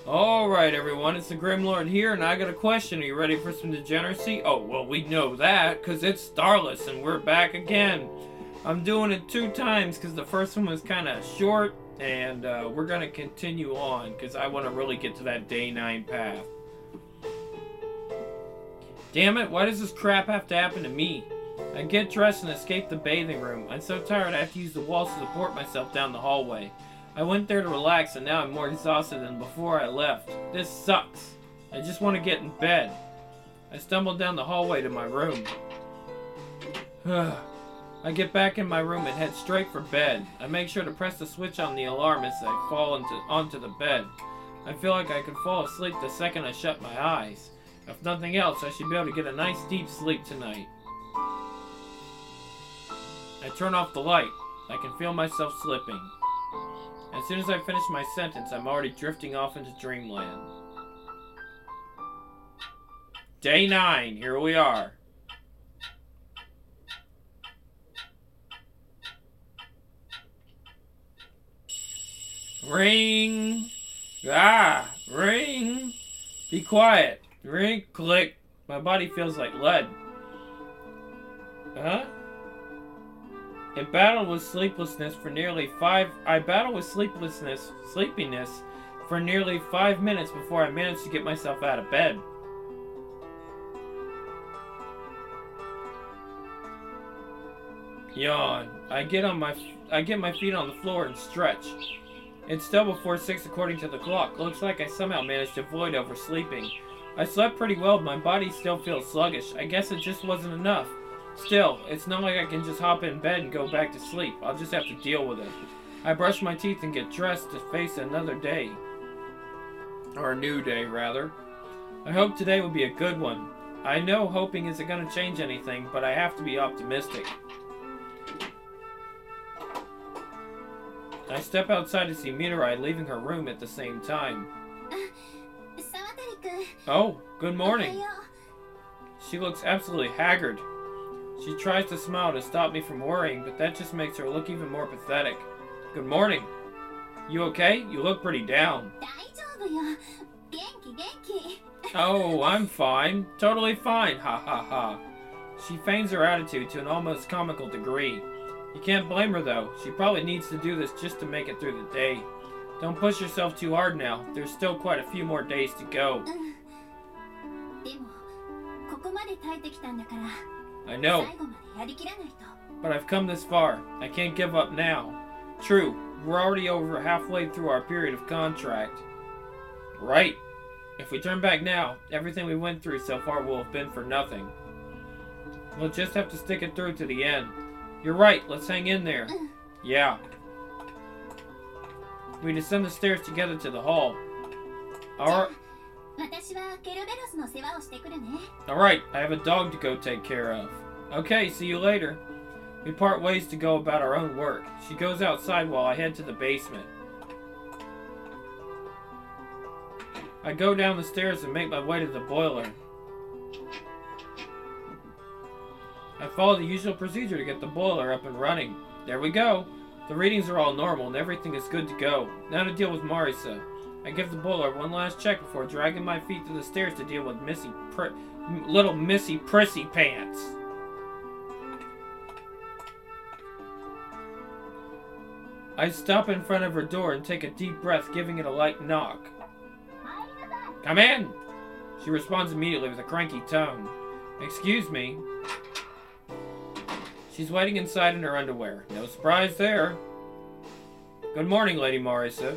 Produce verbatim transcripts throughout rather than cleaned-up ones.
Alright everyone, it's the Grimlord here, and I got a question. Are you ready for some degeneracy? Oh, well we know that, because it's Starless, and we're back again. I'm doing it two times, because the first one was kind of short, and uh, we're going to continue on, because I want to really get to that day nine path. Damn it, why does this crap have to happen to me? I get dressed and escape the bathing room. I'm so tired I have to use the walls to support myself down the hallway. I went there to relax, and now I'm more exhausted than before I left. This sucks. I just want to get in bed. I stumbled down the hallway to my room. I get back in my room and head straight for bed. I make sure to press the switch on the alarm as I fall into, onto the bed. I feel like I could fall asleep the second I shut my eyes. If nothing else, I should be able to get a nice deep sleep tonight. I turn off the light. I can feel myself slipping. As soon as I finish my sentence, I'm already drifting off into dreamland. Day nine, here we are. Ring! Ah! Ring! Be quiet. Ring, click. My body feels like lead. Huh? I battled with sleeplessness for nearly five. I battled with sleeplessness, sleepiness, for nearly five minutes before I managed to get myself out of bed. Yawn. I get on my. I get my feet on the floor and stretch. It's still before six according to the clock. Looks like I somehow managed to avoid oversleeping. I slept pretty well, but my body still feels sluggish. I guess it just wasn't enough. Still, it's not like I can just hop in bed and go back to sleep. I'll just have to deal with it. I brush my teeth and get dressed to face another day. Or a new day, rather. I hope today will be a good one. I know hoping isn't going to change anything, but I have to be optimistic. I step outside to see Mirai leaving her room at the same time. Oh, good morning. She looks absolutely haggard. She tries to smile to stop me from worrying, but that just makes her look even more pathetic. Good morning. You okay? You look pretty down. Oh, I'm fine. Totally fine. Ha ha ha. She feigns her attitude to an almost comical degree. You can't blame her though. She probably needs to do this just to make it through the day. Don't push yourself too hard now. There's still quite a few more days to go. I know, but I've come this far. I can't give up now. True, we're already over halfway through our period of contract. Right. If we turn back now, everything we went through so far will have been for nothing. We'll just have to stick it through to the end. You're right, let's hang in there. Yeah. We descend the stairs together to the hall. Alright. Alright, I have a dog to go take care of. Okay, see you later. We part ways to go about our own work. She goes outside while I head to the basement. I go down the stairs and make my way to the boiler. I follow the usual procedure to get the boiler up and running. There we go. The readings are all normal and everything is good to go. Now to deal with Marisa. I give the boiler one last check before dragging my feet to the stairs to deal with Missy Pr little Missy Prissy Pants. I stop in front of her door and take a deep breath, giving it a light knock. Come in! She responds immediately with a cranky tone. Excuse me. She's waiting inside in her underwear. No surprise there. Good morning, Lady Marisa.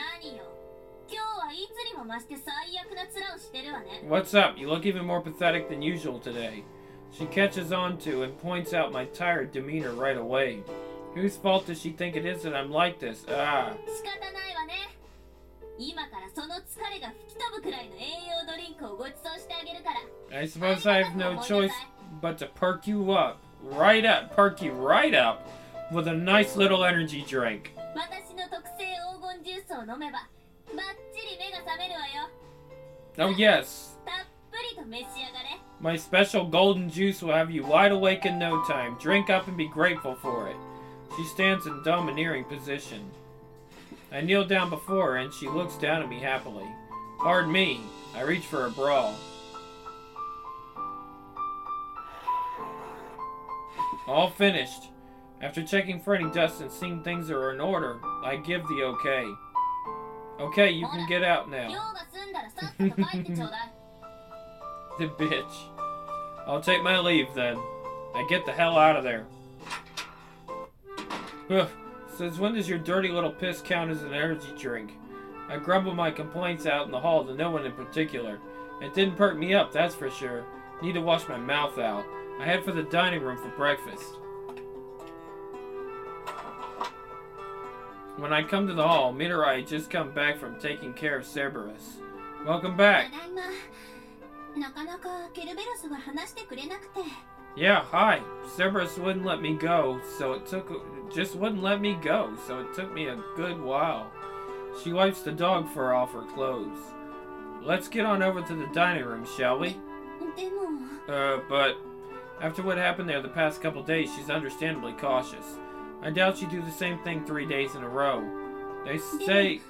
What's up? You look even more pathetic than usual today. She catches on to and points out my tired demeanor right away. Whose fault does she think it is that I'm like this? Ah. I suppose I have no choice but to perk you up. Right up. Perk you right up with a nice little energy drink. Oh yes. My special golden juice will have you wide awake in no time. Drink up and be grateful for it. She stands in domineering position. I kneel down before her and she looks down at me happily. Pardon me. I reach for a brawl. All finished. After checking for any dust and seeing things are in order, I give the okay. Okay, you can get out now. The bitch. I'll take my leave then. I get the hell out of there. Ugh. Since when does your dirty little piss count as an energy drink? I grumble my complaints out in the hall to no one in particular. It didn't perk me up, that's for sure. Need to wash my mouth out. I head for the dining room for breakfast. When I come to the hall, Midori had just come back from taking care of Cerberus. Welcome back. Yeah, hi. Cerberus wouldn't let me go, so it took just wouldn't let me go, so it took me a good while. She wipes the dog fur off her clothes. Let's get on over to the dining room, shall we? Uh, but after what happened there the past couple days, she's understandably cautious. I doubt she'd do the same thing three days in a row. They say...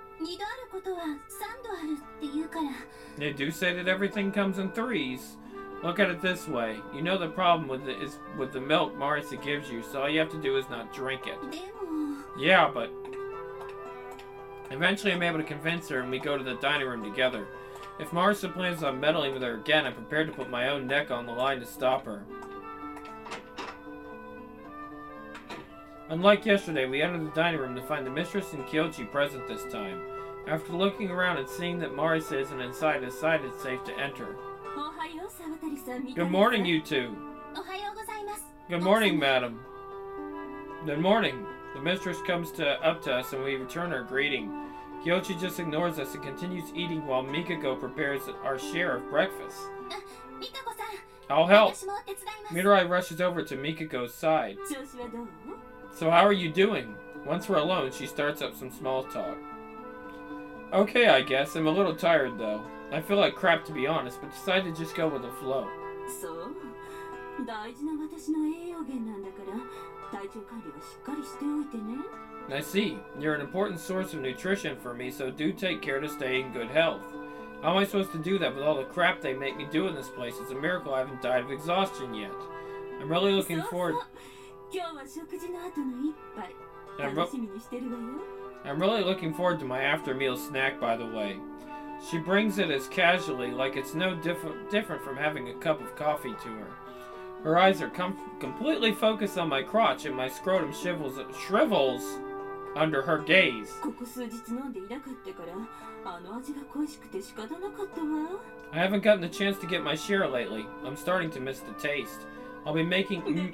They do say that everything comes in threes. Look at it this way. You know the problem with it is with the milk Marisa gives you, so all you have to do is not drink it. Yeah, but... Eventually I'm able to convince her and we go to the dining room together. If Marisa plans on meddling with her again, I'm prepared to put my own neck on the line to stop her. Unlike yesterday, we enter the dining room to find the mistress and Kyochi present this time. After looking around and seeing that Marisa isn't inside, I decided it's safe to enter. Good morning, you two. Good morning, madam. Good morning. The mistress comes to up to us and we return her greeting. Kyochi just ignores us and continues eating while Mikako prepares our share of breakfast. I'll help. Midori rushes over to Mikako's side. So how are you doing? Once we're alone, she starts up some small talk. Okay, I guess. I'm a little tired, though. I feel like crap, to be honest, but decided to just go with the flow. I see. You're an important source of nutrition for me, so do take care to stay in good health. How am I supposed to do that with all the crap they make me do in this place? It's a miracle I haven't died of exhaustion yet. I'm really looking forward... I'm, re I'm really looking forward to my after-meal snack, by the way. She brings it as casually, like it's no diff different from having a cup of coffee to her. Her eyes are com completely focused on my crotch, and my scrotum shrivels, shrivels under her gaze. I haven't gotten the chance to get my share lately. I'm starting to miss the taste. I'll be making... Mm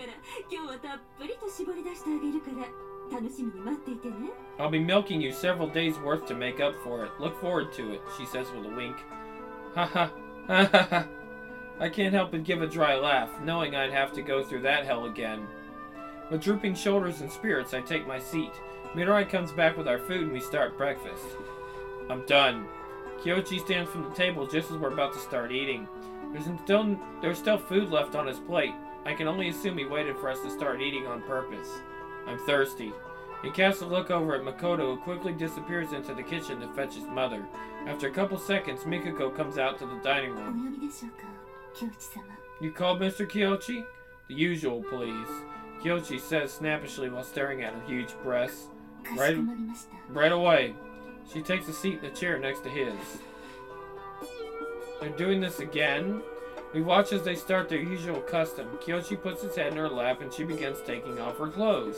I'll be milking you several days worth to make up for it. Look forward to it, she says with a wink. Ha ha, ha ha ha. I can't help but give a dry laugh, knowing I'd have to go through that hell again. With drooping shoulders and spirits, I take my seat. Midori comes back with our food and we start breakfast. I'm done. Kyochi stands from the table just as we're about to start eating. There's still, there's still food left on his plate. I can only assume he waited for us to start eating on purpose. I'm thirsty. He casts a look over at Makoto, who quickly disappears into the kitchen to fetch his mother. After a couple seconds, Mikako comes out to the dining room. You called Mister Kyochi? The usual, please. Kyochi says snappishly while staring at her huge breasts. Right, right away. She takes a seat in the chair next to his. They're doing this again? We watch as they start their usual custom. Kyochi puts his head in her lap and she begins taking off her clothes.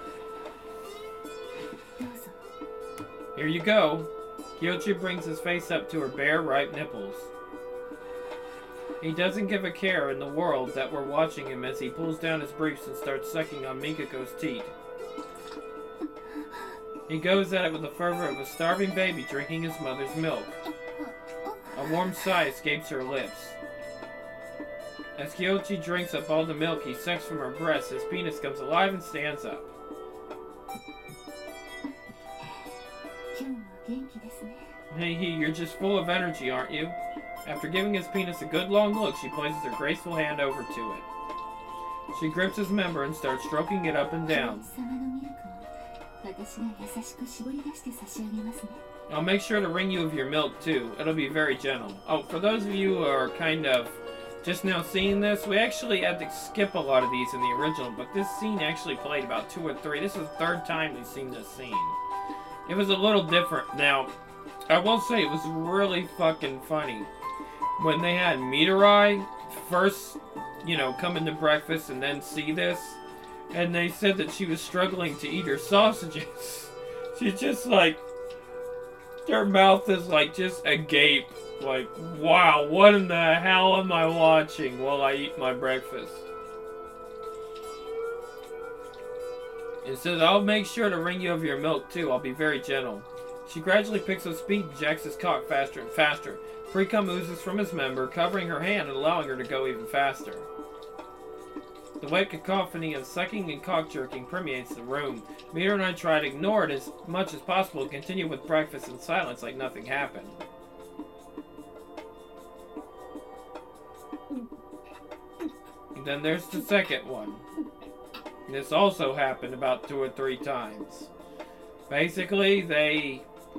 Here you go. Kyochi brings his face up to her bare, ripe nipples. He doesn't give a care in the world that we're watching him as he pulls down his briefs and starts sucking on Mikako's teat. He goes at it with the fervor of a starving baby drinking his mother's milk. A warm sigh escapes her lips. As Kyochi drinks up all the milk he sucks from her breast, his penis comes alive and stands up. Hey, he, you're just full of energy, aren't you? After giving his penis a good long look, she places her graceful hand over to it. She grips his member and starts stroking it up and down. I'll make sure to ring you of your milk, too. It'll be very gentle. Oh, for those of you who are kind of just now seeing this, we actually had to skip a lot of these in the original, but this scene actually played about two or three. This is the third time we've seen this scene. It was a little different. Now, I will say it was really fucking funny. When they had Midori first, you know, come into breakfast and then see this, and they said that she was struggling to eat her sausages. She's just like, her mouth is like just agape. Like, wow, what in the hell am I watching while I eat my breakfast? It says, I'll make sure to ring you of your milk too. I'll be very gentle. She gradually picks up speed and jacks his cock faster and faster. Pre-cum oozes from his member, covering her hand and allowing her to go even faster. The wet cacophony of sucking and cock jerking permeates the room. Meter and I try to ignore it as much as possible and continue with breakfast in silence like nothing happened. And then there's the second one. This also happened about two or three times. Basically, they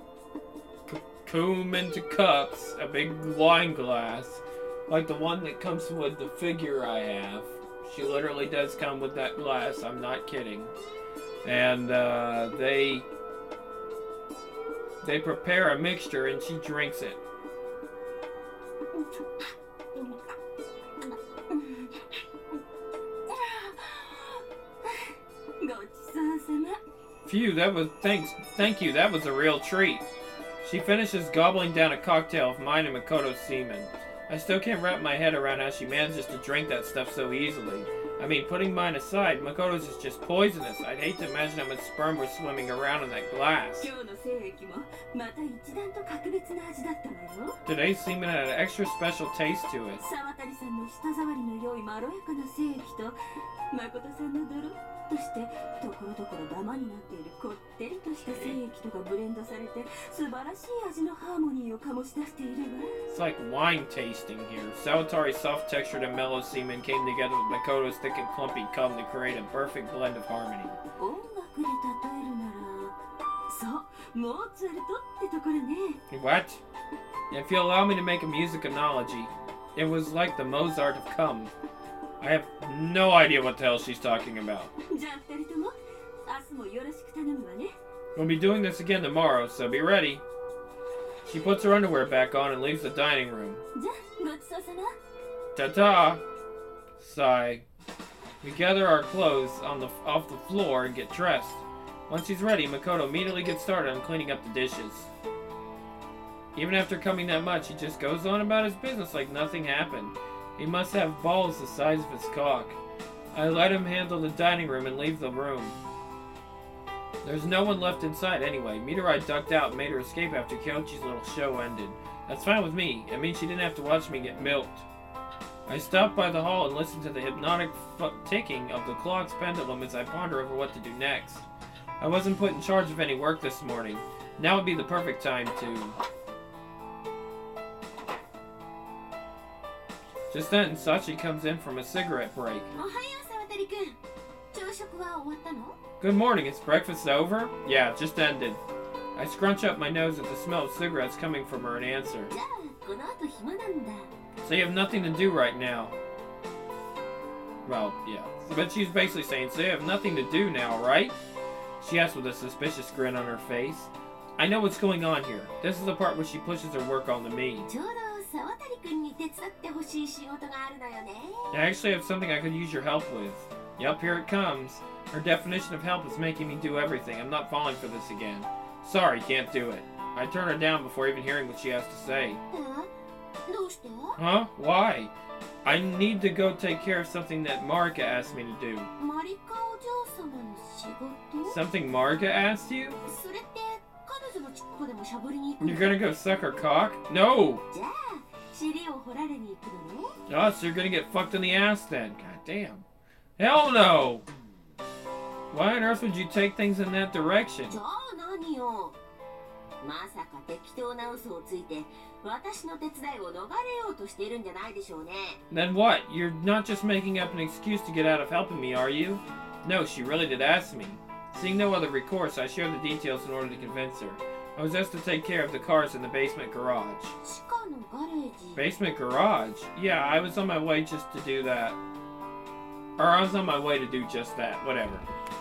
coom into cups, a big wine glass, like the one that comes with the figure I have. She literally does come with that glass, I'm not kidding. And uh, they they prepare a mixture and she drinks it. Phew, that was, thanks, thank you, that was a real treat. She finishes gobbling down a cocktail of mine and Makoto's semen. I still can't wrap my head around how she manages to drink that stuff so easily. I mean, putting mine aside, Makoto's is just poisonous. I'd hate to imagine how much sperm was swimming around in that glass. Today's semen had an extra special taste to it. It's like wine tasting here. Sawatari's soft-textured and mellow semen came together with Makoto's thick and clumpy cum to create a perfect blend of harmony. What? If you'll allow me to make a music analogy, it was like the Mozart of cum. I have no idea what the hell she's talking about. We'll be doing this again tomorrow, so be ready. She puts her underwear back on and leaves the dining room. Ta-ta! Sigh. We gather our clothes on the off the floor and get dressed. Once she's ready, Makoto immediately gets started on cleaning up the dishes. Even after coming that much, he just goes on about his business like nothing happened. He must have balls the size of his cock. I let him handle the dining room and leave the room. There's no one left inside anyway. Midori ducked out and made her escape after Kyochi's little show ended. That's fine with me. It means she didn't have to watch me get milked. I stopped by the hall and listened to the hypnotic ticking of the clock's pendulum as I ponder over what to do next. I wasn't put in charge of any work this morning. Now would be the perfect time to... Just then, Sachi comes in from a cigarette break. Good morning, is breakfast over? Yeah, it just ended. I scrunch up my nose at the smell of cigarettes coming from her and answer. So you have nothing to do right now. Well, yeah. But she's basically saying, so you have nothing to do now, right? She asks with a suspicious grin on her face. I know what's going on here. This is the part where she pushes her work onto me. I actually have something I could use your help with. Yup, here it comes. Her definition of help is making me do everything. I'm not falling for this again. Sorry, can't do it. I turn her down before even hearing what she has to say. Huh? Why? I need to go take care of something that Marika asked me to do. Something Marika asked you? You're gonna go suck her cock? No! Oh, so you're gonna get fucked in the ass then. God damn. Hell no! Why on earth would you take things in that direction? Then what? You're not just making up an excuse to get out of helping me, are you? No, she really did ask me. Seeing no other recourse, I shared the details in order to convince her. I was asked to take care of the cars in the basement garage. 地下のガレージ Basement garage? Yeah, I was on my way just to do that. Or I was on my way to do just that. Whatever.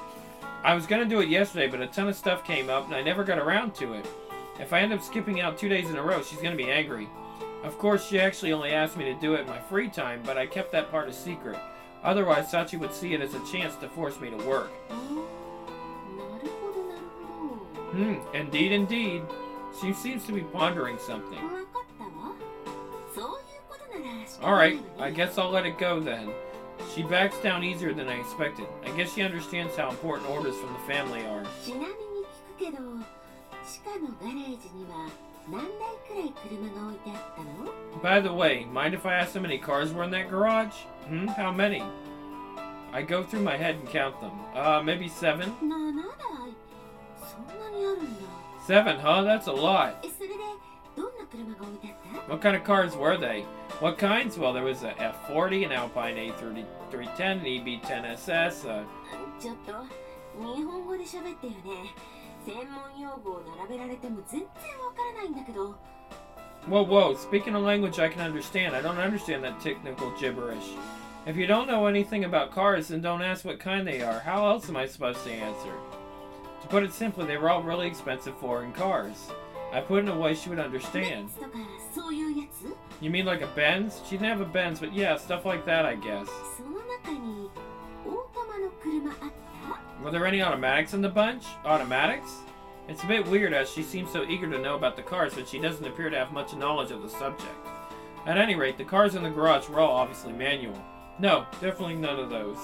I was gonna do it yesterday, but a ton of stuff came up and I never got around to it. If I end up skipping out two days in a row, she's gonna be angry. Of course, she actually only asked me to do it in my free time, but I kept that part a secret. Otherwise, Sachi would see it as a chance to force me to work. あーなるほどなるほど Hmm, indeed, indeed. She seems to be pondering something. 分かったわそういうことなら仕方 Alright, ないわ I ね guess I'll let it go then. She backs down easier than I expected. I guess she understands how important orders from the family are. ちなみに聞くけど地下のガレージには何台くらい車が置いてあったの By the way, mind if I ask how many cars were in that garage? Hmm, how many? I go through my head and count them. Uh, maybe seven? なな台そんなにあるんだ Seven, huh? That's a lot. えそれでどんな車が置いてあった What kind of cars were they? What kinds? Well, there was a F forty, an Alpine A thirty-three ten, an E B ten S S, uh... ちょっと日本語で喋ってよね専門用語を並べられても全然わからないんだけど Whoa, whoa, speaking a language I can understand. I don't understand that technical gibberish. If you don't know anything about cars, then don't ask what kind they are. How else am I supposed to answer? To put it simply, they were all really expensive foreign cars. I put it in a way she would ベ understand. ンツとかそういうやつ You mean like a Benz? She didn't have a Benz, but yeah, stuff like that, I guess. その中にオートマの車あった Were there any automatics in the bunch? Automatics? It's a bit weird as she seems so eager to know about the cars, but she doesn't appear to have much knowledge of the subject. At any rate, the cars in the garage were all obviously manual. No, definitely none of those.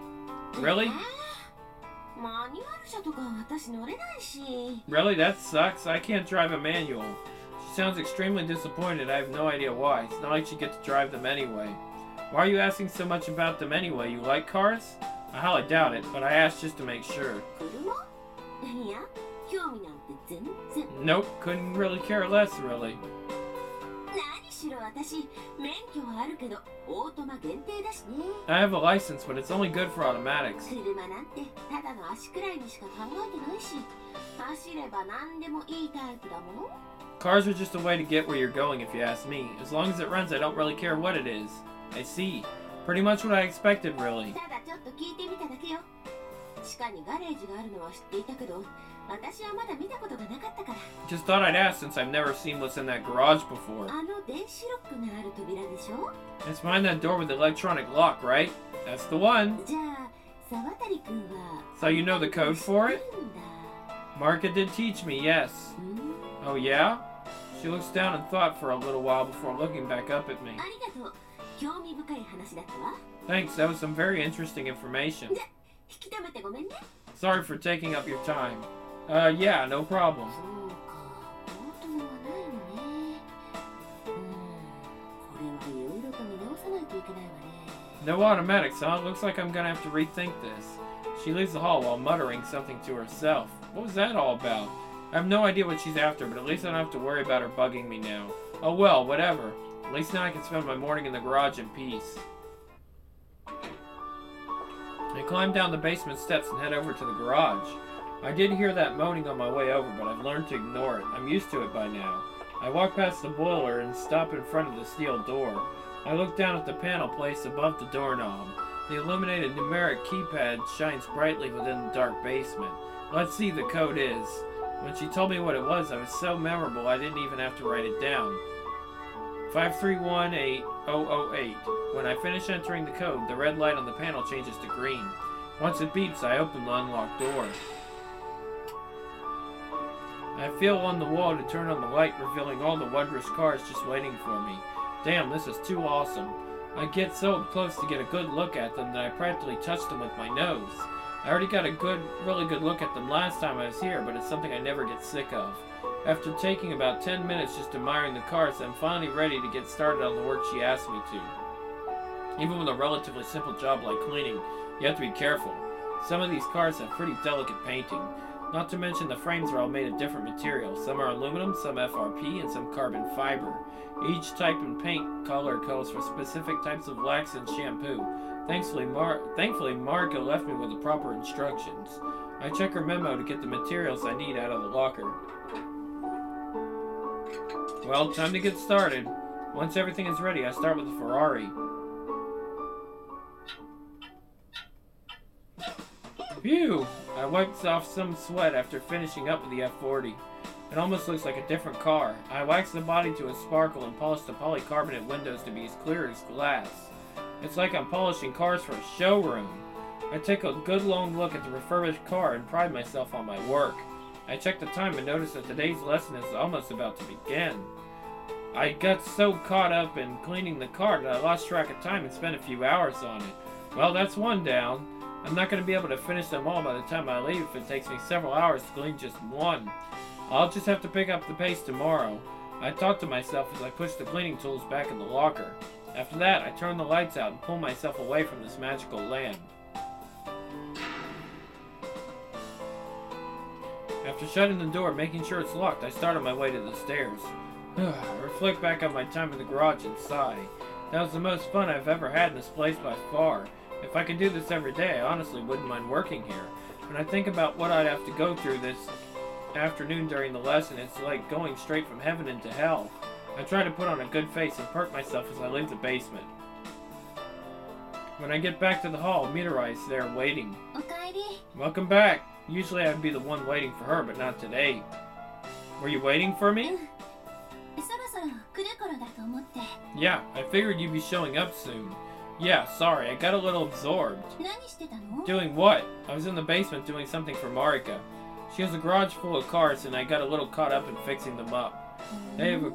Really? えーマニュアル車とか私乗れないし Really? That sucks. I can't drive a manual. She sounds extremely disappointed. I have no idea why. It's not like she gets to drive them anyway. Why are you asking so much about them anyway? You like cars? I highly doubt it, but I asked just to make sure. 車いや興味なんて全然 Nope, couldn't really care less, really. 何しろ私免許はあるけどオートマ限定だしね I have a license, but it's only good for automatics. 車なんてただの足くらいにしか考えてないし走れば何でもいいタイプだもの Cars are just a way to get where you're going, if you ask me. As long as it runs, I don't really care what it is. I see. Pretty much what I expected, really. ただちょっと聞いてみただけよ地下にガレージがあるのは知っていたけど私はまだ見たことがなかったから Just thought I'd ask since I've never seen what's in that garage before. あの電子ロックがある扉でしょ It's behind that door with the electronic lock, right? That's the one. じゃあ沢渡くんは So you know the code for it? 知ってるんだ Marka did teach me, yes. うん Oh, yeah? She looks down and thought for a little while before looking back up at me. ありがとう興味深い話だったわ Thanks, that was some very interesting information. じゃ引き止めてごめんね Sorry for taking up your time. Uh, yeah, no problem. そうかオートマはないのねうんこれはいろいろと見直さないといけないわね No automatics, huh? Looks like I'm gonna have to rethink this. She leaves the hall while muttering something to herself. What was that all about? I have no idea what she's after, but at least I don't have to worry about her bugging me now. Oh well, whatever. At least now I can spend my morning in the garage in peace. I climb down the basement steps and head over to the garage. I did hear that moaning on my way over, but I've learned to ignore it. I'm used to it by now. I walk past the boiler and stop in front of the steel door. I look down at the panel placed above the doorknob. The illuminated numeric keypad shines brightly within the dark basement. Let's see, the code is. When she told me what it was, I was so memorable I didn't even have to write it down. five three one eight zero zero eight. When I finish entering the code, the red light on the panel changes to green. Once it beeps, I open the unlocked door. I feel on the wall to turn on the light, revealing all the wondrous cars just waiting for me. Damn, this is too awesome. I get so close to get a good look at them that I practically touch them with my nose. I already got a good, really good look at them last time I was here, but it's something I never get sick of. After taking about ten minutes just admiring the cars, I'm finally ready to get started on the work she asked me to. Even with a relatively simple job like cleaning, you have to be careful. Some of these cars have pretty delicate painting. Not to mention the frames are all made of different materials. Some are aluminum, some F R P, and some carbon fiber. Each type and paint color calls for specific types of wax and shampoo. Thankfully, Mar Thankfully, Marka left me with the proper instructions. I check her memo to get the materials I need out of the locker. Well, time to get started. Once everything is ready, I start with the Ferrari. Phew! I wiped off some sweat after finishing up with the F forty. It almost looks like a different car. I waxed the body to a sparkle and polished the polycarbonate windows to be as clear as glass. It's like I'm polishing cars for a showroom. I take a good long look at the refurbished car and pride myself on my work. I check the time and notice that today's lesson is almost about to begin. I got so caught up in cleaning the car that I lost track of time and spent a few hours on it. Well, that's one down. I'm not going to be able to finish them all by the time I leave if it takes me several hours to clean just one. I'll just have to pick up the pace tomorrow. I talk to myself as I push the cleaning tools back in the locker. After that, I turn the lights out and pull myself away from this magical land. After shutting the door, making sure it's locked, I start on my way to the stairs. I reflect back on my time in the garage and sigh. That was the most fun I've ever had in this place by far. If I could do this every day, I honestly wouldn't mind working here. When I think about what I'd have to go through this afternoon during the lesson, it's like going straight from heaven into hell. I try to put on a good face and perk myself as I leave the basement. When I get back to the hall, Mitarai is there waiting. Welcome back. Usually I'd be the one waiting for her, but not today. Were you waiting for me? Yeah, I figured you'd be showing up soon. Yeah, sorry, I got a little absorbed. Doing what? I was in the basement doing something for Marika. She has a garage full of cars and I got a little caught up in fixing them up. They have a...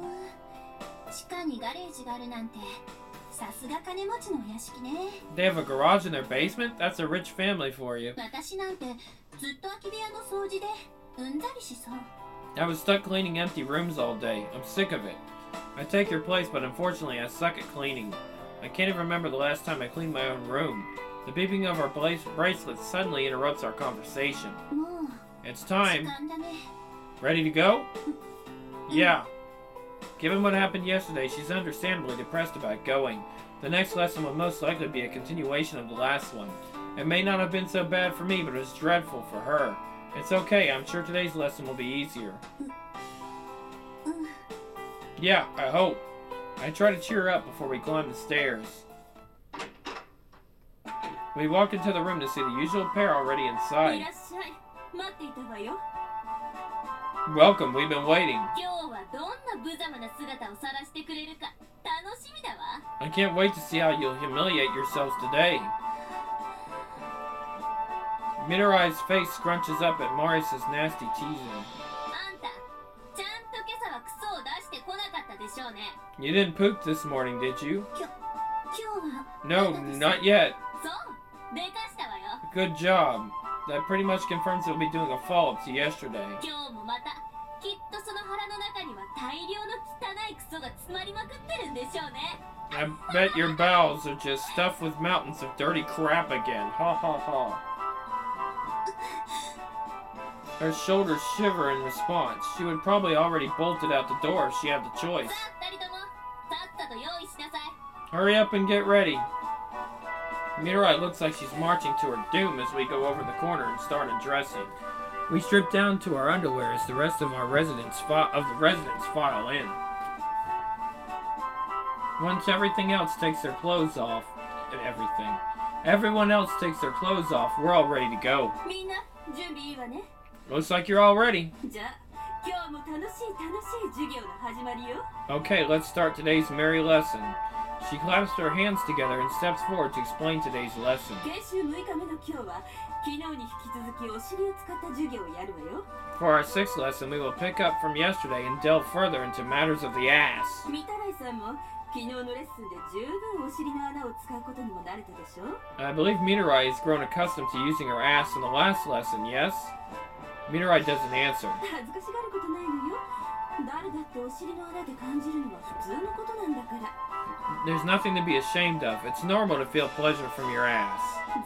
They have a garage in their basement? That's a rich family for you. I was stuck cleaning empty rooms all day. I'm sick of it. I take your place, but unfortunately I suck at cleaning. I can't even remember the last time I cleaned my own room. The beeping of our bracelets suddenly interrupts our conversation. It's time. Ready to go? Yeah. Given what happened yesterday, she's understandably depressed about going. The next lesson will most likely be a continuation of the last one. It may not have been so bad for me, but it was dreadful for her. It's okay, I'm sure today's lesson will be easier. Yeah, I hope. I try to cheer her up before we climb the stairs. We walk into the room to see the usual pair already inside. Welcome, we've been waiting. I can't wait to see how you'll humiliate yourselves today. Mitarai's face scrunches up at Morris's nasty teasing. You didn't poop this morning, did you? No, not yet. Good job. That pretty much confirms we'll be doing a follow-up to yesterday. I bet your bowels are just stuffed with mountains of dirty crap again. Ha ha ha. Her shoulders shiver in response. She would probably already bolted out the door if she had the choice. Hurry up and get ready. Mitarai looks like she's marching to her doom as we go over the corner and start undressing. We strip down to our underwear as the rest of our residents fi- of the residents file in. Once everything else takes their clothes off, and everything, everyone else takes their clothes off, we're all ready to go. Looks like you're all ready. Okay, let's start today's merry lesson. She clasps her hands together and steps forward to explain today's lesson. For our sixth lesson, we will pick up from yesterday and delve further into matters of the ass. I believe Mitarai has grown accustomed to using her ass in the last lesson, yes? Mitarai doesn't answer. There's nothing to be ashamed of. It's normal to feel pleasure from your ass.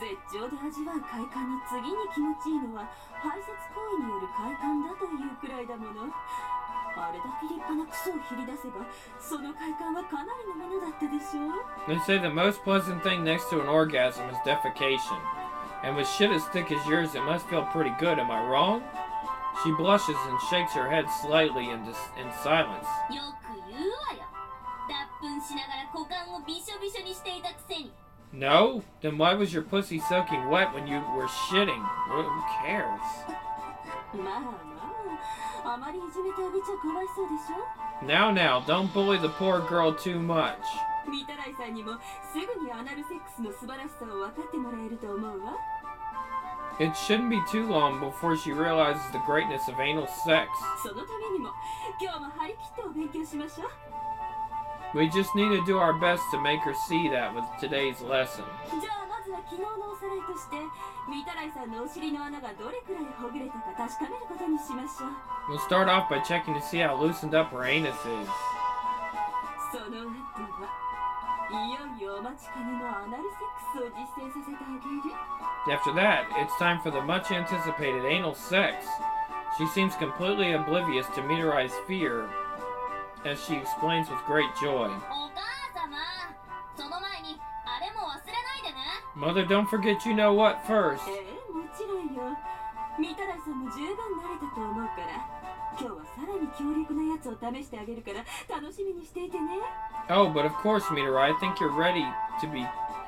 They say the most pleasant thing next to an orgasm is defecation. And with shit as thick as yours, it must feel pretty good, am I wrong? She blushes and shakes her head slightly in, dis- in silence. 糞しながら股間をびしょびしょにしていたくせに。 No? Then why was your pussy soaking wet when you were shitting? Who cares? まあまあ、あまりいじめてあげちゃかわいそうでしょ。 Now, now, don't bully the poor girl too much. 御手洗さんにもすぐにアナルセックスの素晴らしさを分かってもらえると思うわ。 It shouldn't be too long before she realizes the greatness of anal sex. そのためにも今日も張り切ってお勉強しましょう。 We just need to do our best to make her see that with today's lesson. じゃあまずは昨日のおさらいとして御手洗さんのお尻の穴がどれくらいほぐれたか確かめることにしましょう。 We'll start off by checking to see how loosened up her anus is. その後はいよいよお待ちかねのアナルセックスを実践させてあげる。 After that, it's time for the much anticipated anal sex. She seems completely oblivious to Midorai's fear as she explains with great joy. お母様、その前にあれも忘れないでね。 Mother, don't forget you know what first. ええ、もちろんよ。御手洗さんも十分慣れたと思うから、今日はさらに強力なやつを試してあげるから楽しみにしていてね。 Oh, but of course, Midorai, I think you're ready to be...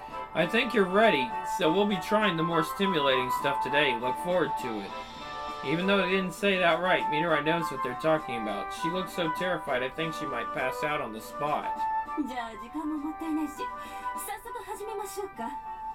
I think you're ready, so we'll be trying the more stimulating stuff today. Look forward to it. Even though they didn't say that right, Midorai knows what they're talking about. She looks so terrified, I think she might pass out on the spot. じゃあ時間ももったいないし、早速始めましょうか。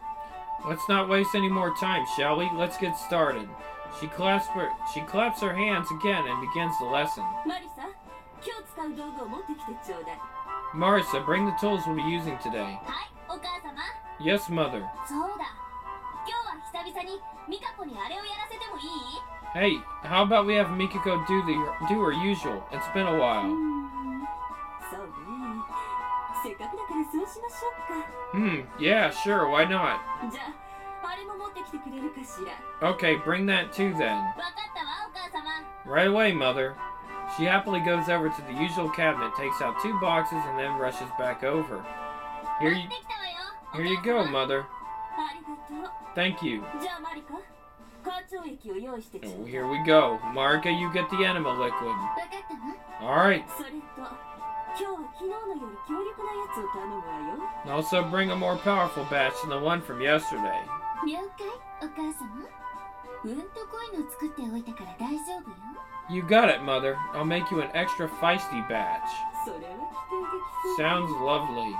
Let's not waste any more time, shall we? Let's get started. She clasps her, she claps her hands again and begins the lesson. マリサ、今日使う道具を持ってきてちょうだい。 Marissa, bring the tools we'll be using today. はい、お母様。 Yes, Mother. そうだ。今日は久々にミカコにあれをやらせてもいい？ Hey, how about we have Mikiko do the do her usual? It's been a うー while. ん、そうね。せっかくだからそうしましょうか。 Hmm, yeah, sure, why not? じゃあ、あれも持ってきてくれるかしら。 Okay, bring that too then. わかったわ、お母様。 Right away, Mother. She happily goes over to the usual cabinet, takes out two boxes, and then rushes back over. Here 持っ you, てきたわよ。 here you go, Mother. ありがとう。 Thank you. じゃあマリカ、カーチョウ液を用意してちょ Oh, うだい。 here we go. Marika, you get the enema liquid. わかったわ。 All right. それと、今日は昨日のより強力なやつを頼むわよ。 Also, bring a more powerful batch than the one from yesterday. 了解、お母様。うんとこいの作っておいたから大丈夫よ。 You got it, Mother. I'll make you an extra feisty batch. それは期待できそう。 Sounds lovely.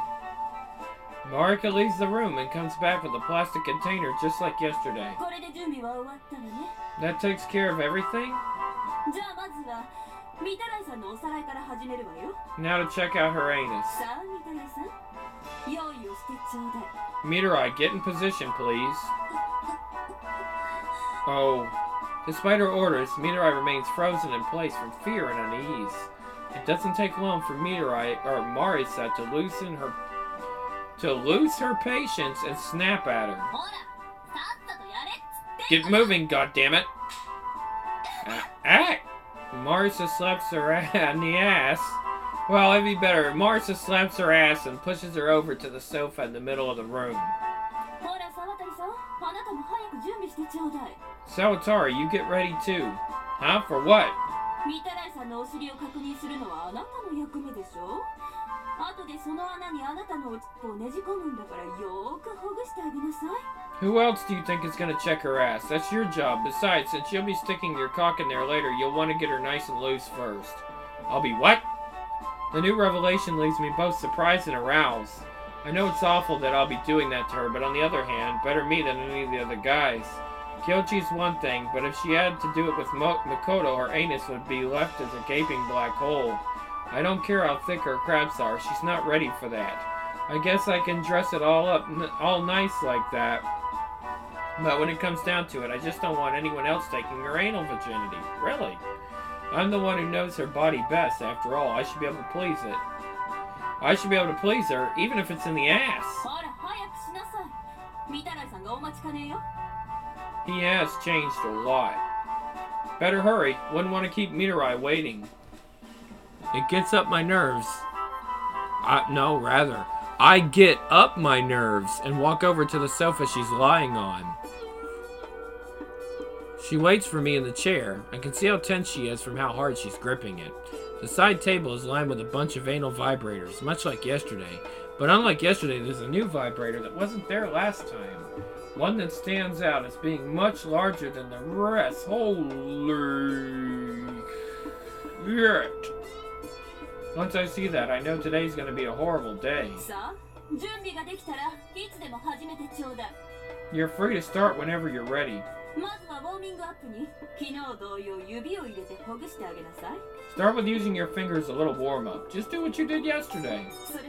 Marika leaves the room and comes back with a plastic container just like yesterday. これで準備は終わったわね。 That takes care of everything? じゃあまずは、御手洗さんのおさらいから始めるわよ。 Now to check out her anus. さあ、御手洗さん。用意をしてちょうだい。 Midorai, get in position, please. Oh. Despite her orders, Midorai remains frozen in place from fear and unease. It doesn't take long for Midorai or Marisa to loosen her to lose her patience and snap at her. ほら、さっさとやれっつって。 Get moving, goddammit! Ah! ah. Marisa slaps her in the ass. Well, it'd be better. Marisa slaps her ass and pushes her over to the sofa in the middle of the room. ほら、沢渡さん、あなたも早く準備してちょうだい。 Sawatari, you get ready too. Huh? For what? 御手洗さんのお尻を確認するのはあなたの役目でしょ。後でその穴にあなたのおちっぽをねじ込むんだからよーくほぐしてあげなさい。 Who else do you think is gonna check her ass? That's your job. Besides, since you'll be sticking your cock in there later, you'll want to get her nice and loose first. I'll be what? The new revelation leaves me both surprised and aroused. I know it's awful that I'll be doing that to her, but on the other hand, better me than any of the other guys. Kyochi's one thing, but if she had to do it with Mo Makoto, her anus would be left as a gaping black hole. I don't care how thick her crabs are, she's not ready for that. I guess I can dress it all up, n all nice like that. But when it comes down to it, I just don't want anyone else taking her anal virginity. Really? I'm the one who knows her body best, after all. I should be able to please it. I should be able to please her, even if it's in the ass. ほら、早くしなさい。御手洗さんがお待ちかねよ。 He has changed a lot. Better hurry. Wouldn't want to keep Midorai waiting. It gets up my nerves. I, no, rather. I get up my nerves and walk over to the sofa she's lying on. She waits for me in the chair. I can see how tense she is from how hard she's gripping it. The side table is lined with a bunch of anal vibrators, much like yesterday. But unlike yesterday, there's a new vibrator that wasn't there last time. One that stands out as being much larger than the rest. Holy shit. Once I see that, I know today's going to be a horrible day. You're free to start whenever you're ready. Start with using your fingers a little warm-up. Just do what you did yesterday.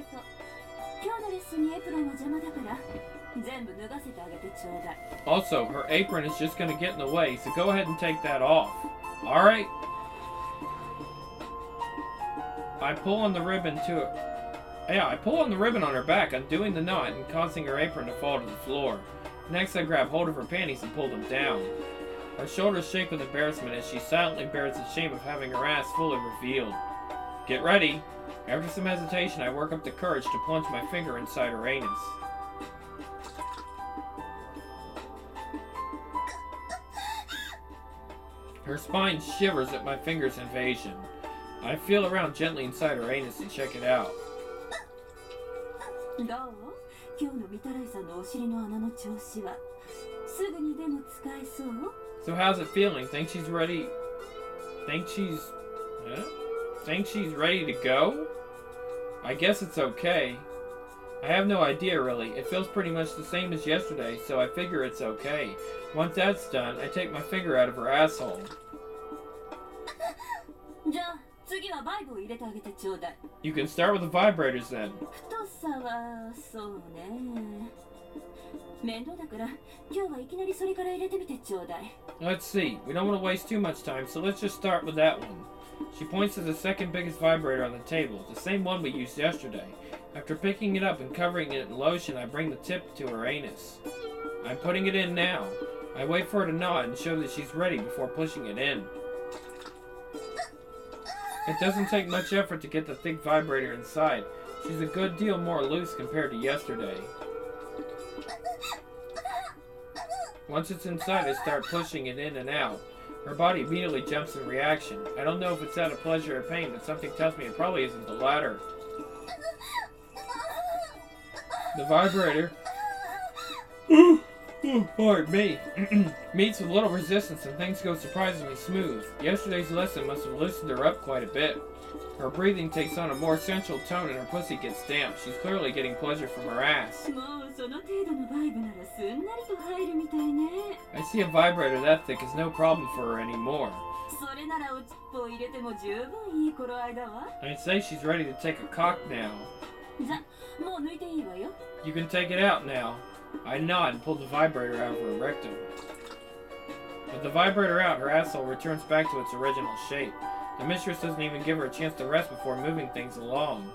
Also, her apron is just going to get in the way, so go ahead and take that off. Alright? I pull on the ribbon to... Yeah, I pull on the ribbon on her back, undoing the knot and causing her apron to fall to the floor. Next, I grab hold of her panties and pull them down. Her shoulders shake with embarrassment as she silently bears the shame of having her ass fully revealed. Get ready! After some hesitation, I work up the courage to plunge my finger inside her anus. Her spine shivers at my finger's invasion. I feel around gently inside her anus and check it out. So how's it feeling? Think she's ready? Think she's... Huh? Think she's ready to go? I guess it's okay. I have no idea really. It feels pretty much the same as yesterday, so I figure it's okay. Once that's done, I take my finger out of her asshole. You can start with the vibrators then. Let's see. We don't want to waste too much time, so let's just start with that one. She points to the second biggest vibrator on the table, the same one we used yesterday. After picking it up and covering it in lotion, I bring the tip to her anus. I'm putting it in now. I wait for her to nod and show that she's ready before pushing it in. It doesn't take much effort to get the thick vibrator inside. She's a good deal more loose compared to yesterday. Once it's inside, I start pushing it in and out. Her body immediately jumps in reaction. I don't know if it's out of pleasure or pain, but something tells me it probably isn't the latter. The vibrator... Pardon me. Meets with little resistance and things go surprisingly smooth. Yesterday's lesson must have loosened her up quite a bit. Her breathing takes on a more sensual tone and her pussy gets damp. She's clearly getting pleasure from her ass. I see a vibrator that thick is no problem for her anymore. I'd say she's ready to take a cock now. You can take it out now. I nod and pull the vibrator out of her rectum. With the vibrator out, her asshole returns back to its original shape. The mistress doesn't even give her a chance to rest before moving things along.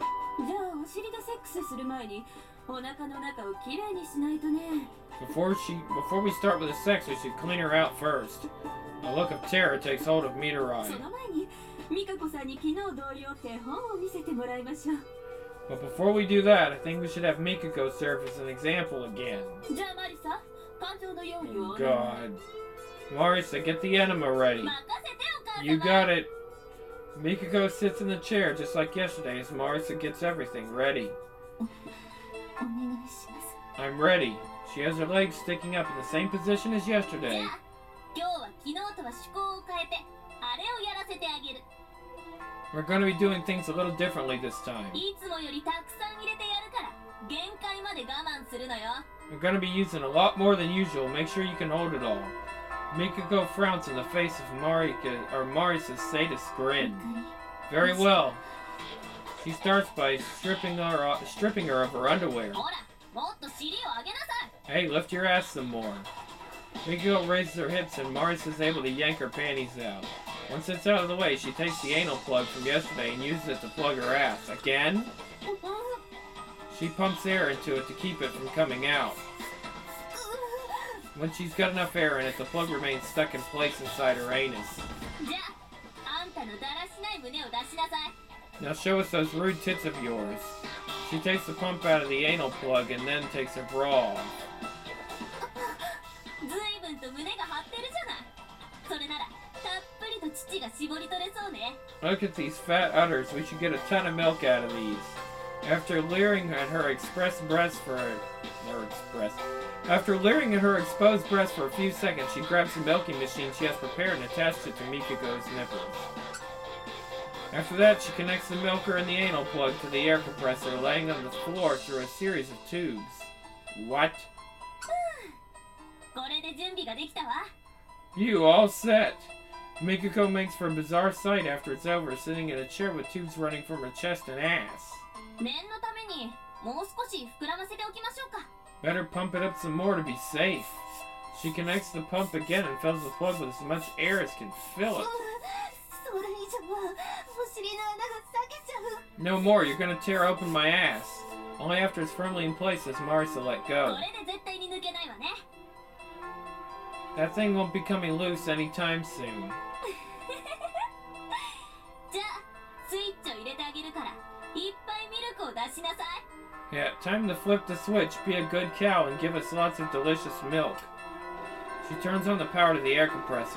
Before she, before we start with the sex, we should clean her out first. A look of terror takes hold of Mitarai. But before we do that, I think we should have Mikako serve as an example again. Oh God. Marisa, get the enema ready. You got it. Mikako sits in the chair just like yesterday as Marisa gets everything ready. I'm ready. She has her legs sticking up in the same position as yesterday. We're going to be doing things a little differently this time. We're going to be using a lot more than usual. Make sure you can hold it all. Mikako frowns in the face of Marika, or Marisa's sadist grin. Very well. She starts by stripping her, uh, stripping her of her underwear. Hey, lift your ass some more. Mikako raises her hips and Marisa's able to yank her panties out. Once it's out of the way, she takes the anal plug from yesterday and uses it to plug her ass. Again? She pumps air into it to keep it from coming out. When she's got enough air in it, the plug remains stuck in place inside her anus. Now show us those rude tits of yours. She takes the pump out of the anal plug and then takes her bra off. 絞り取れそうね。 Look at these fat udders. We should get a ton of milk out of these. After leering at her expressed breast for her express. After leering at her exposed breast for a few seconds, she grabs the milking machine she has prepared and attached it to Mikiko's nipples. After that, she connects the milker and the anal plug to the air compressor, laying on the floor through a series of tubes. What? これで準備ができたわ。 You all set. Mikiko makes for a bizarre sight after it's over, sitting in a chair with tubes running from her chest and ass. 念のためにもう少し膨らませておきましょうか。 Better pump it up some more to be safe. She connects the pump again and fills the plug with as much air as can fill it. それ以上はお尻の穴が裂けちゃう。 No more, you're gonna tear open my ass. Only after it's firmly in place does Marisa let こ go. れで絶対に抜けないわね。 That thing won't be coming loose anytime soon. じゃあスイッチを入れてあげるからいっぱいミルクを出しなさい。 Yeah, time to flip the switch, be a good cow, and give us lots of delicious milk. She turns on the power to the air compressor.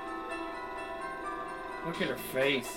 Look at her face.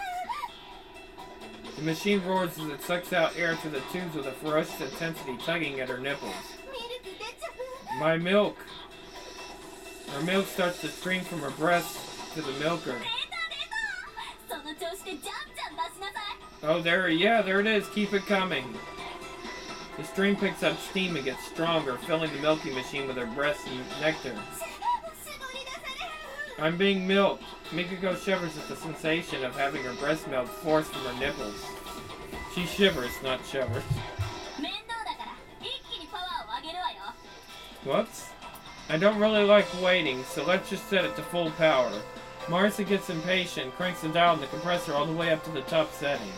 The machine roars as it sucks out air through the tubes with a ferocious intensity, tugging at her nipples. ミルク出ちゃう。 My milk! Her milk starts to stream from her breast to the milker. 出た出た。その調子でじゃんじゃん出しなさい。 Oh, there, yeah, there it is. Keep it coming. The stream picks up steam and gets stronger, filling the milking machine with her breast and nectar. 絞り出される。 I'm being milked. Mikiko shivers at the sensation of having her breast milk forced from her nipples. She shivers, not shovers. 面倒だから一気にパワーを上げるわよ。 Whoops. I don't really like waiting, so let's just set it to full power. Marisa gets impatient, cranks the dial on the compressor all the way up to the top setting.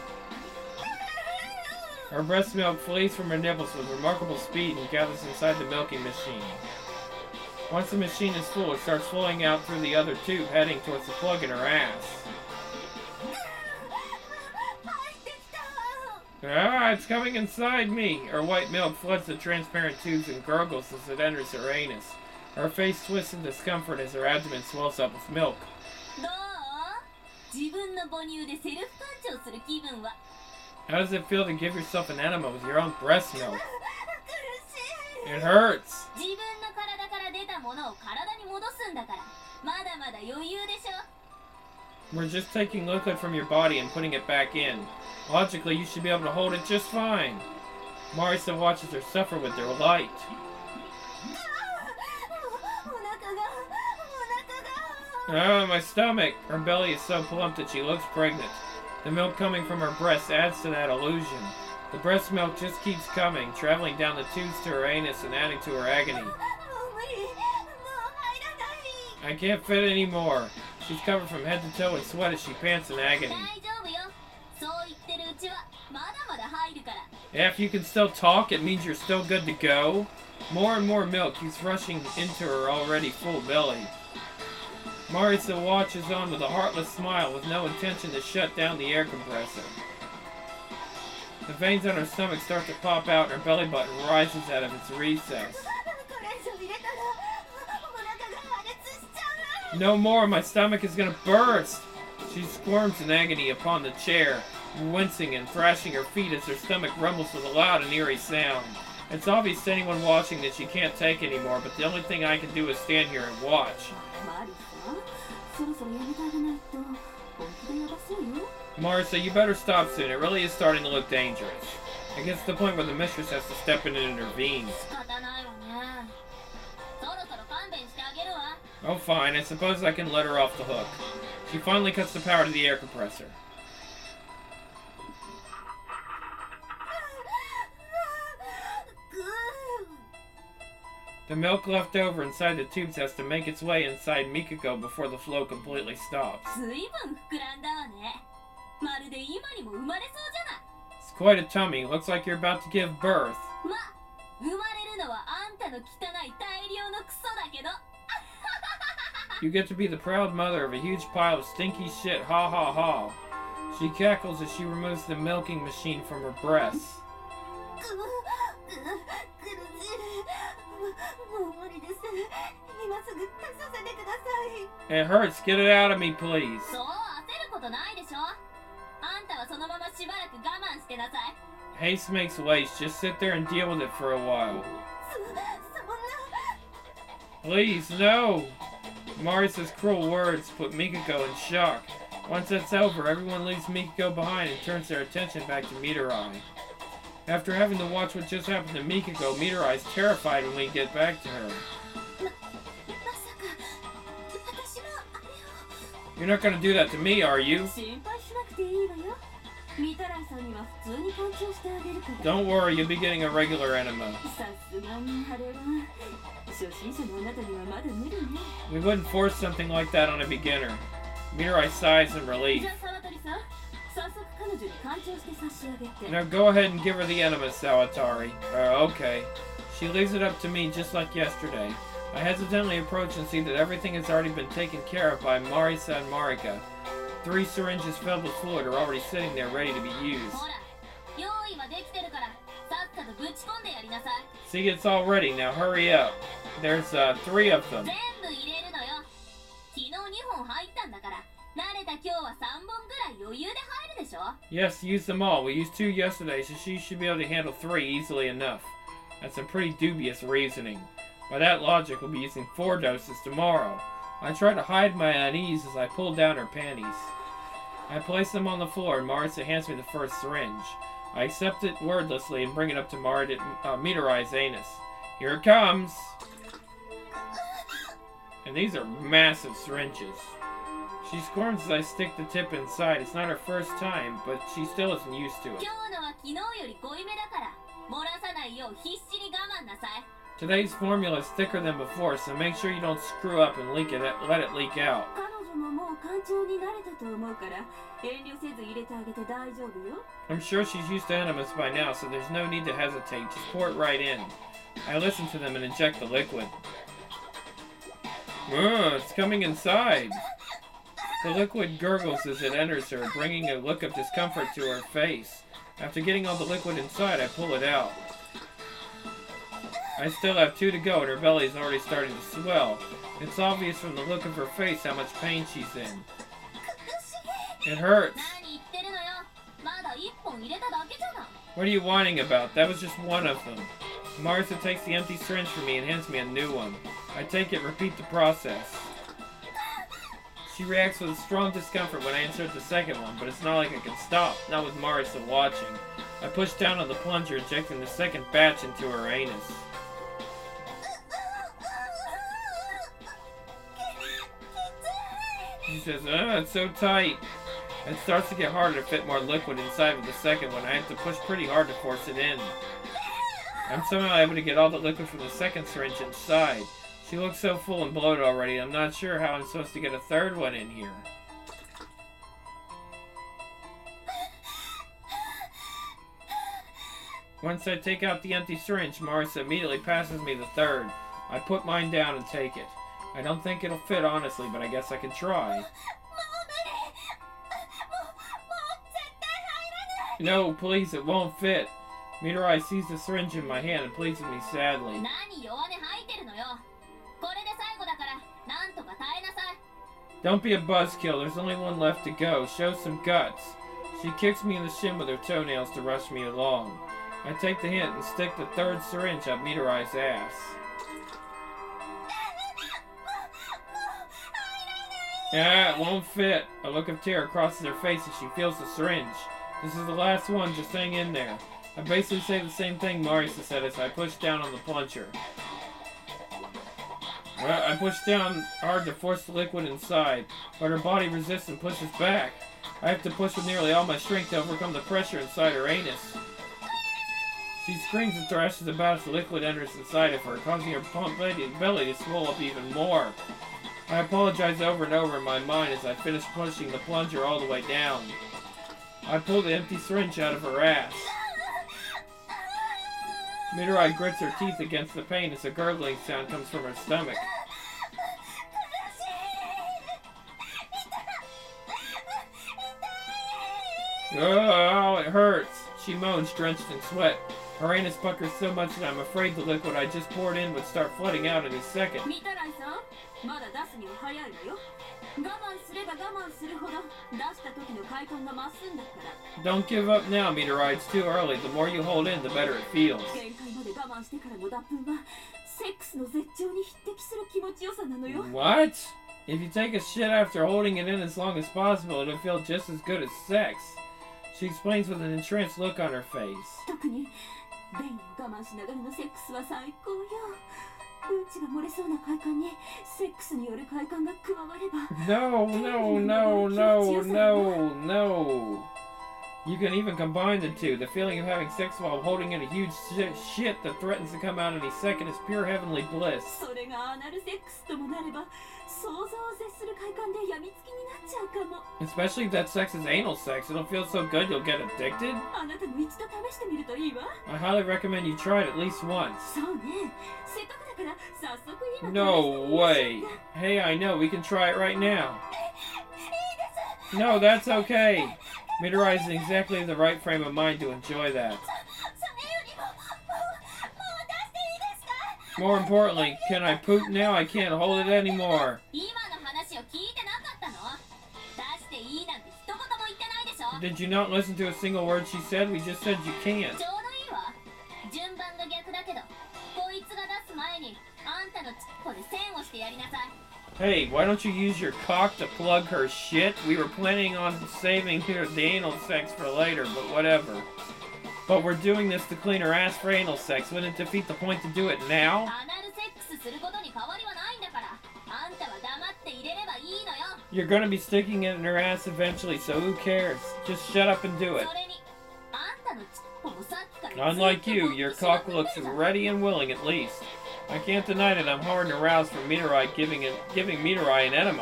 Her breast milk flees from her nipples with remarkable speed and gathers inside the milking machine. Once the machine is full, it starts flowing out through the other tube, heading towards the plug in her ass. 入ってきた。 Ah, it's coming inside me! Her white milk floods the transparent tubes and gurgles as it enters her anus. Her face twists in discomfort as her abdomen swells up with milk. どう？自分の母乳でセルフ感情する気分は。 How does it feel to give yourself an enema with your own breast milk? 苦しい。 It hurts! 自分の体から出たものを体に戻すんだから、まだまだ余裕でしょ。 We're just taking liquid from your body and putting it back in. Logically, you should be able to hold it just fine. Marisa watches her suffer with their light. お腹が、お腹が。 Ah, my stomach! Her belly is so plump that she looks pregnant. The milk coming from her breast adds to that illusion. The breast milk just keeps coming, traveling down the tubes to her anus and adding to her agony. もう無理。もう入らない。 I can't fit anymore. She's covered from head to toe in sweat as she pants in agony. 大丈夫よ。そう言ってるうちはまだまだ入るから。 Yeah, if you can still talk, it means you're still good to go. More and more milk keeps rushing into her already full belly. Marisa watches on with a heartless smile with no intention to shut down the air compressor. The veins on her stomach start to pop out and her belly button rises out of its recess. これ以上入れたらお腹が破裂しちゃう。 No more, my stomach is gonna burst! She squirms in agony upon the chair, wincing and thrashing her feet as her stomach rumbles with a loud and eerie sound. It's obvious to anyone watching that she can't take anymore, but the only thing I can do is stand here and watch. マリさん、そろそろやめてあげないと本気でやばそうよ。 Marisa, you better stop soon. It really is starting to look dangerous. It gets to the point where the mistress has to step in and intervene. 仕方ないわね。そろそろ勘弁してあげるわ。 Oh, fine. I suppose I can let her off the hook. She finally cuts the power to the air compressor. The milk left over inside the tubes has to make its way inside Mikiko before the flow completely stops. ずいぶん膨らんだわね。まるで今にも生まれそうじゃない。 It's quite a tummy. Looks like you're about to give birth. まあ、生まれるのはあんたの汚い大量のクソだけど。 You get to be the proud mother of a huge pile of stinky shit. Ha ha ha. She cackles as she removes the milking machine from her breasts. 苦しい。もう無理です。今すぐさせてください。 It hurts. Get it out of me, please. そう焦ることないでしょ。あんたはそのまましばらく我慢してなさい。 Haste makes waste. Just sit there and deal with it for a while. そ、そんな。 Please, no! Marisa's cruel words put Mikako in shock. Once that's over, everyone leaves Mikako behind and turns their attention back to Mitarai. After having to watch what just happened to Mikako, Mitarai is terrified when we get back to her. You're not gonna do that to me, are you? Don't worry, you'll be getting a regular enema. We wouldn't force something like that on a beginner. Mitarai sighs in relief. Now go ahead and give her the enema, Sawatari. Uh, okay. She leaves it up to me just like yesterday. I hesitantly approach and see that everything has already been taken care of by Marisa and Marika. Three syringes filled with fluid are already sitting there ready to be used. See, it's all ready. Now hurry up. There's uh, three of them. Yes, use them all. We used two yesterday, so she should be able to handle three easily enough. That's some pretty dubious reasoning. By that logic, we'll be using four doses tomorrow. I try to hide my unease as I pull down her panties. I place them on the floor, and Marisa hands me the first syringe. I accept it wordlessly and bring it up to Mar uh, Mitarai's anus. Here it comes! And these are massive syringes. She squirms as I stick the tip inside. It's not her first time, but she still isn't used to it. Today's formula is thicker than before, so make sure you don't screw up and leak it, let it leak out. I'm sure she's used to enemas by now, so there's no need to hesitate. Just pour it right in. I listen to them and inject the liquid. Ugh, it's coming inside. The liquid gurgles as it enters her, bringing a look of discomfort to her face. After getting all the liquid inside, I pull it out. I still have two to go, and her belly is already starting to swell. It's obvious from the look of her face how much pain she's in. It hurts. What are you whining about? That was just one of them. Marisa takes the empty syringe from me and hands me a new one. I take it and repeat the process. She reacts with strong discomfort when I insert the second one, but it's not like I can stop, not with Marisa watching. I push down on the plunger, injecting the second batch into her anus. She says, "Ah, it's so tight." It starts to get harder to fit more liquid inside with the second one. I have to push pretty hard to force it in. I'm somehow able to get all the liquid from the second syringe inside. She looks so full and bloated already, I'm not sure how I'm supposed to get a third one in here. Once I take out the empty syringe, Marisa immediately passes me the third. I put mine down and take it. I don't think it'll fit, honestly, but I guess I can try. No, please, it won't fit. Mitarai sees the syringe in my hand and pleads with me sadly. Don't be a buzzkill, there's only one left to go. Show some guts. She kicks me in the shin with her toenails to rush me along. I take the hint and stick the third syringe up Mitarai's ass. Ah, it won't fit. A look of terror crosses her face as she feels the syringe. This is the last one, just hang in there. I basically say the same thing Marisa said as I push down on the plunger. Well, I push down hard to force the liquid inside, but her body resists and pushes back. I have to push with nearly all my strength to overcome the pressure inside her anus. She screams and thrashes about as the liquid enters inside of her, causing her belly to swell up even more. I apologize over and over in my mind as I finish pushing the plunger all the way down. I pull the empty syringe out of her ass. Mitarai grits her teeth against the pain as a gurgling sound comes from her stomach. Oh, it hurts. She moans, drenched in sweat. Her anus puckers so much that I'm afraid the liquid I just poured in would start flooding out any second. 見たらいさん、まだ出すには早いわよ。我慢すれば我慢するほど出した時の快感が増すんだから。 Don't give up now, Meteorite. It's too early. The more you hold in, the better it feels. 限界まで我慢してからの脱粉はセックスの絶頂に匹敵する気持ちよさなのよ。 What? If you take a shit after holding it in as long as possible, it'll feel just as good as sex. She explains with an entranced look on her face. 特に便を我慢しながらのセックスは最高よ。うんちが漏れそうな快感にセックスによる快感が加われば。 No, no, no, no, no, no. You can even combine the two. The feeling of having sex while holding in a huge sh- shit that threatens to come out any second is pure heavenly bliss. それがアナルセックスともなれば想像を絶する快感で病みつきになっちゃうかも。 Especially if that sex is anal sex. It'll feel so good you'll get addicted. あなたも一度試してみるといいわ。 I highly recommend you try it at least once. そうね。せっかくだから早速今試してみ No ましょう way. Hey, I know. We can try it right now. No, that's okay. Meteorite is in exactly the right frame of mind to enjoy that. それよりももうもう出していいですか？ More importantly, can I poop now? I can't hold it anymore. 今の話を聞いてなかったの？出していいなんて一言も言ってないでしょ？ Did you not listen to a single word she said? We just said you can't. ちょうどいいわ。順番が逆だけど、こいつが出す前にあんたのチッポで線をしてやりなさい。 Hey, why don't you use your cock to plug her shit? We were planning on saving her the anal sex for later, but whatever. But we're doing this to clean her ass for anal sex. Wouldn't it defeat the point to do it now? アナルセックスすることに変わりはないんだから、あんたは黙って入れればいいのよ。 You're gonna be sticking it in her ass eventually, so who cares? Just shut up and do it. それに、あんたのチッポもさっきから Unlike you, your cock looks ready and willing at least. I can't deny that I'm hard and aroused from Meteorite giving it, giving Meteorite an enema.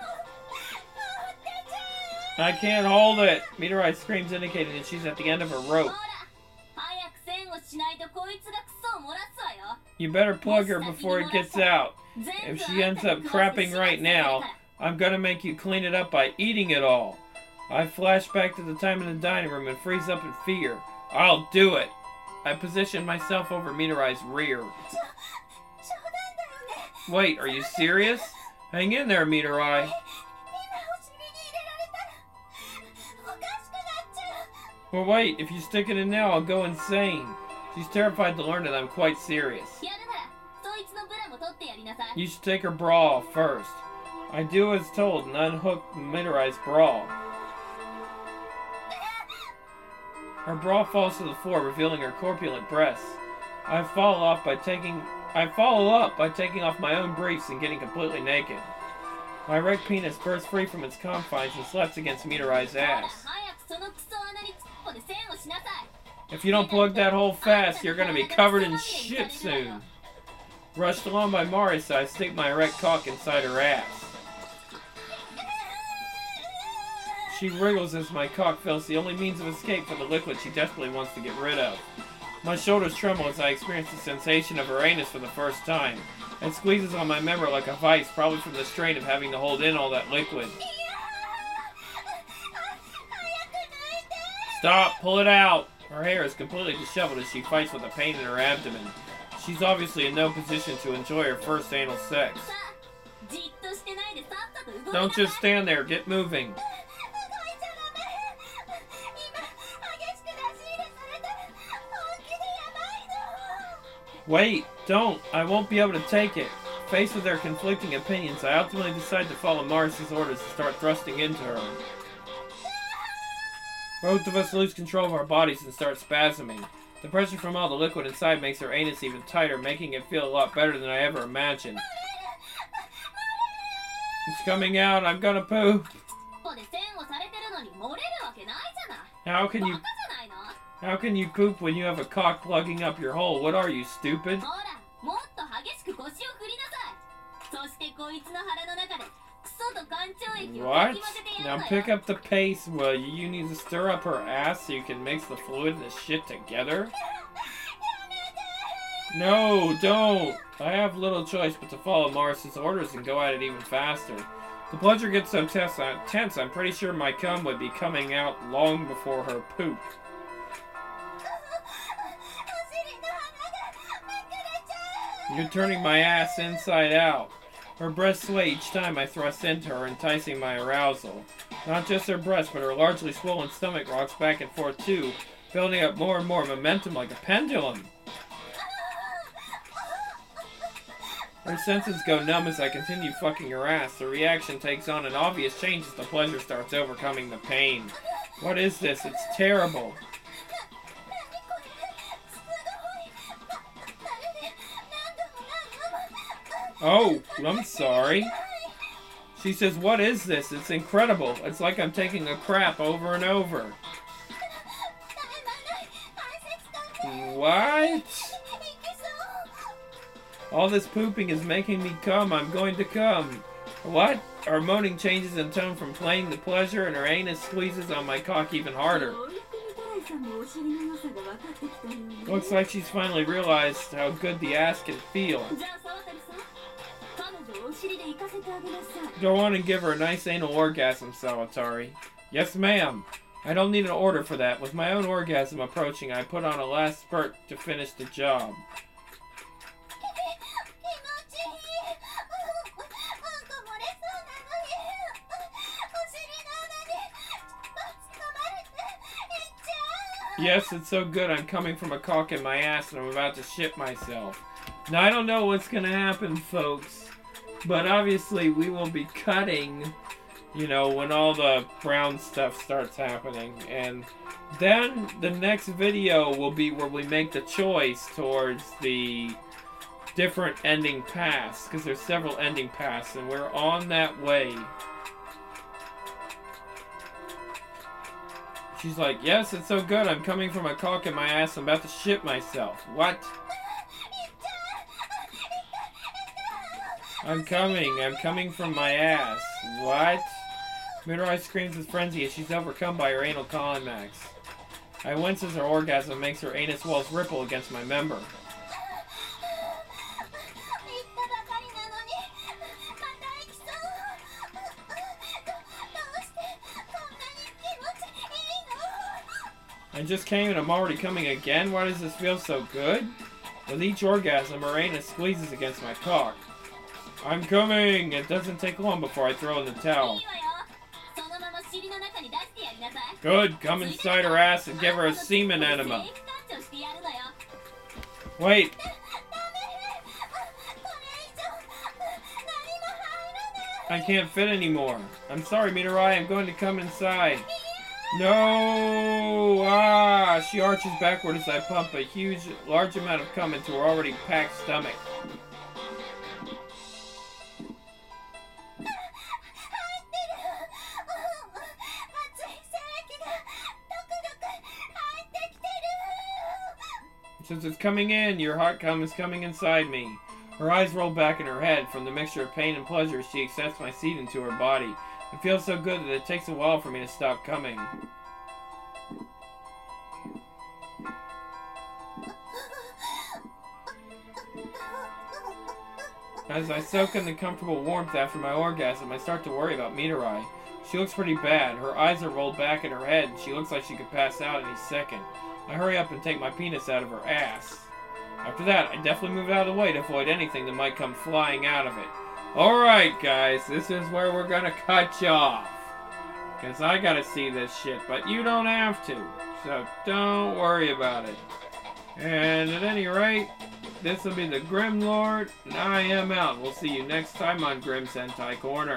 I can't hold it! Meteorite screams, indicating that she's at the end of her rope. ほら、早く線をしないとこいつがクソを漏らすわよ。 You better plug her before it gets out. If she ends up crapping right now, I'm gonna make you clean it up by eating it all. I flash back to the time in the dining room and freeze up in fear. I'll do it! I position myself over Meteorite's rear. Wait, are you serious? Hang in there, Meteorite. Well, wait, if you stick it in now, I'll go insane. She's terrified to learn that I'm quite serious. やるなら、そいつのブラも取ってやりなさい。 You should take her bra off first. I do as told and unhook Meteorite's bra. Her bra falls to the floor, revealing her corpulent breasts. I follow off by taking I follow up by taking off my own briefs and getting completely naked. My erect penis bursts free from its confines and slaps against Meteorite's ほら、 ass. 早くそのクソ穴にチッポで線をしなさい。 If you don't plug that hole fast, you're gonna be covered in shit soon. Rushed along by Marisa, I stick my erect cock inside her ass. She wriggles as my cock feels the only means of escape for the liquid she desperately wants to get rid of. My shoulders tremble as I experience the sensation of her anus for the first time. It squeezes on my member like a vice, probably from the strain of having to hold in all that liquid. Stop! Pull it out! Her hair is completely disheveled as she fights with the pain in her abdomen. She's obviously in no position to enjoy her first anal sex. さあ、じっとしてないでさっさと動きな Don't さい。 just stand there, get moving. 動いちゃダメ。今、激しく出し入れされたら本気でやばいの。 Wait, don't. I won't be able to take it. Faced with their conflicting opinions, I ultimately decide to follow Marcy's orders and start thrusting into her. Both of us lose control of our bodies and start spasming. The pressure from all the liquid inside makes her anus even tighter, making it feel a lot better than I ever imagined. It's coming out. I'm gonna poop. ここで線をされてるのに漏れるわけないじゃない。 How can バ you カじゃないの？ how can you poop when you have a cock plugging up your hole? What are you, stupid? ほら、もっと激しく腰を振りなさい。そしてこいつの腹の中でクソと干潮液をか What? き混ぜてや Now るの pick よ。 up the pace, will you? You need to stir up her ass so you can mix the fluid and the shit together? No, don't! I have little choice but to follow Morris's orders and go at it even faster. The pleasure gets so tense, tense I'm pretty sure my cum would be coming out long before her poop. You're turning my ass inside out. Her breasts sway each time I thrust into her, enticing my arousal. Not just her breasts, but her largely swollen stomach rocks back and forth too, building up more and more momentum like a pendulum. Her senses go numb as I continue fucking her ass. The reaction takes on an obvious change as the pleasure starts overcoming the pain. What is this? It's terrible. Oh, I'm sorry. She says, what is this? It's incredible. It's like I'm taking a crap over and over. What? All this pooping is making me come. I'm going to come. What? Our moaning changes in tone from playing the pleasure, and her anus squeezes on my cock even harder. Looks like she's finally realized how good the ass can feel. Go on and give her a nice anal orgasm, Sawatari. Yes, ma'am. I don't need an order for that. With my own orgasm approaching, I put on a last spurt to finish the job. Yes, it's so good. I'm coming from a cock in my ass and I'm about to shit myself. Now, I don't know what's going to happen, folks. But obviously, we will be cutting, you know, when all the brown stuff starts happening. And then the next video will be where we make the choice towards the different ending paths. Because there's several ending paths, and we're on that way. She's like, yes, it's so good. I'm coming from a cock in my ass. I'm about to shit myself. What? I'm coming. I'm coming from my ass. What? Midori screams with frenzy as she's overcome by her anal climax. I wince as her orgasm makes her anus walls ripple against my member. I just came and I'm already coming again? Why does this feel so good? With each orgasm, her anus squeezes against my cock. I'm coming! It doesn't take long before I throw in the towel. Good, come inside her ass and give her a semen enema. Wait. I can't fit anymore. I'm sorry, Midori, I'm going to come inside. No! Ah! She arches backward as I pump a huge, large amount of cum into her already packed stomach. Since it's coming in, your hot cum is coming inside me. Her eyes roll back in her head. From the mixture of pain and pleasure, she accepts my seed into her body. It feels so good that it takes a while for me to stop coming. As I soak in the comfortable warmth after my orgasm, I start to worry about Midori. She looks pretty bad. Her eyes are rolled back in her head, and she looks like she could pass out any second. I hurry up and take my penis out of her ass. After that, I definitely move out of the way to avoid anything that might come flying out of it. Alright, guys, this is where we're gonna cut you off. Because I gotta see this shit, but you don't have to. So don't worry about it. And at any rate, this will be the Grim Lord, and I am out. We'll see you next time on Grim Sentai Corner.